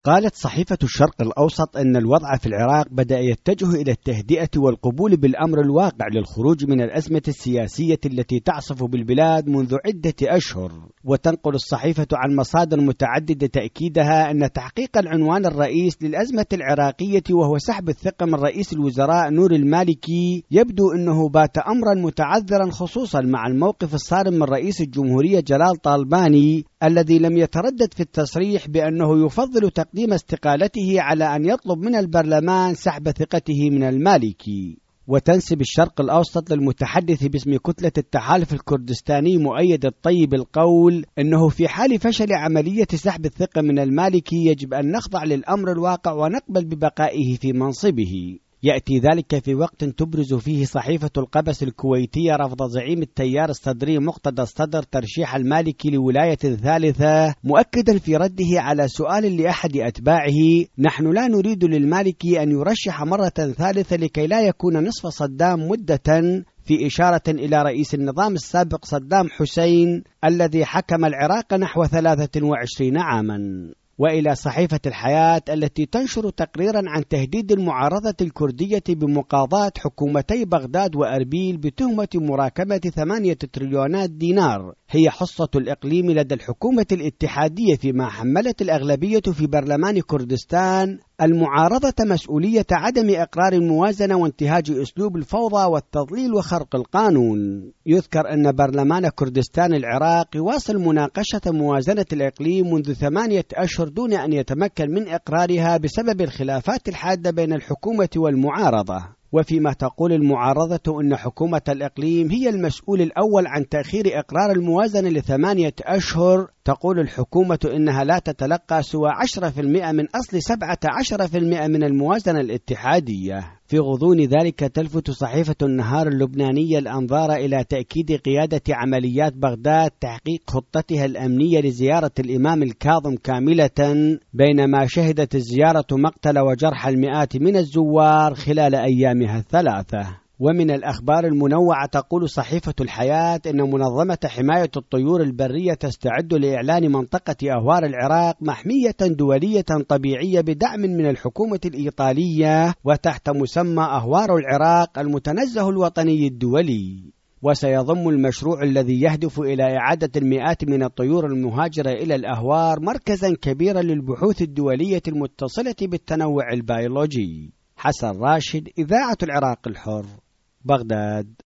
قالت صحيفة الشرق الأوسط أن الوضع في العراق بدأ يتجه إلى التهدئة والقبول بالأمر الواقع للخروج من الأزمة السياسية التي تعصف بالبلاد منذ عدة أشهر. وتنقل الصحيفة عن مصادر متعددة تأكيدها أن تحقيق العنوان الرئيس للأزمة العراقية وهو سحب الثقة من رئيس الوزراء نور المالكي يبدو أنه بات أمرا متعذرا، خصوصا مع الموقف الصارم من رئيس الجمهورية جلال طالباني الذي لم يتردد في التصريح بأنه يفضل تقديم استقالته على أن يطلب من البرلمان سحب ثقته من المالكي. وتنسب الشرق الأوسط للمتحدث باسم كتلة التحالف الكردستاني مؤيد الطيب القول أنه في حال فشل عملية سحب الثقة من المالكي يجب أن نخضع للأمر الواقع ونقبل ببقائه في منصبه. يأتي ذلك في وقت تبرز فيه صحيفة القبس الكويتية رفض زعيم التيار الصدري مقتدى الصدر ترشيح المالكي لولاية ثالثة، مؤكدا في رده على سؤال لأحد أتباعه: نحن لا نريد للمالكي أن يرشح مرة ثالثة لكي لا يكون نصف صدام مدة، في إشارة إلى رئيس النظام السابق صدام حسين الذي حكم العراق نحو 23 عاما. وإلى صحيفة الحياة التي تنشر تقريرا عن تهديد المعارضة الكردية بمقاضاة حكومتي بغداد وأربيل بتهمة مراكمة 8 تريليونات دينار هي حصة الإقليم لدى الحكومة الاتحادية، فيما حملت الأغلبية في برلمان كردستان المعارضة مسؤولية عدم إقرار الموازنة وانتهاج أسلوب الفوضى والتضليل وخرق القانون. يذكر أن برلمان كردستان العراق يواصل مناقشة موازنة الإقليم منذ 8 أشهر دون أن يتمكن من إقرارها بسبب الخلافات الحادة بين الحكومة والمعارضة. وفيما تقول المعارضة أن حكومة الإقليم هي المسؤول الأول عن تأخير إقرار الموازنة ل8 أشهر، تقول الحكومة إنها لا تتلقى سوى 10% من أصل 17% من الموازنة الاتحادية. في غضون ذلك تلفت صحيفة النهار اللبنانية الأنظار إلى تأكيد قيادة عمليات بغداد تحقيق خطتها الأمنية لزيارة الإمام الكاظم كاملة، بينما شهدت الزيارة مقتل وجرح المئات من الزوار خلال أيامها الثلاثة. ومن الأخبار المنوعة تقول صحيفة الحياة إن منظمة حماية الطيور البرية تستعد لإعلان منطقة أهوار العراق محمية دولية طبيعية بدعم من الحكومة الإيطالية وتحت مسمى أهوار العراق المتنزه الوطني الدولي. وسيضم المشروع الذي يهدف إلى إعادة المئات من الطيور المهاجرة إلى الأهوار مركزا كبيرا للبحوث الدولية المتصلة بالتنوع البيولوجي. حسن راشد، إذاعة العراق الحر، بغداد.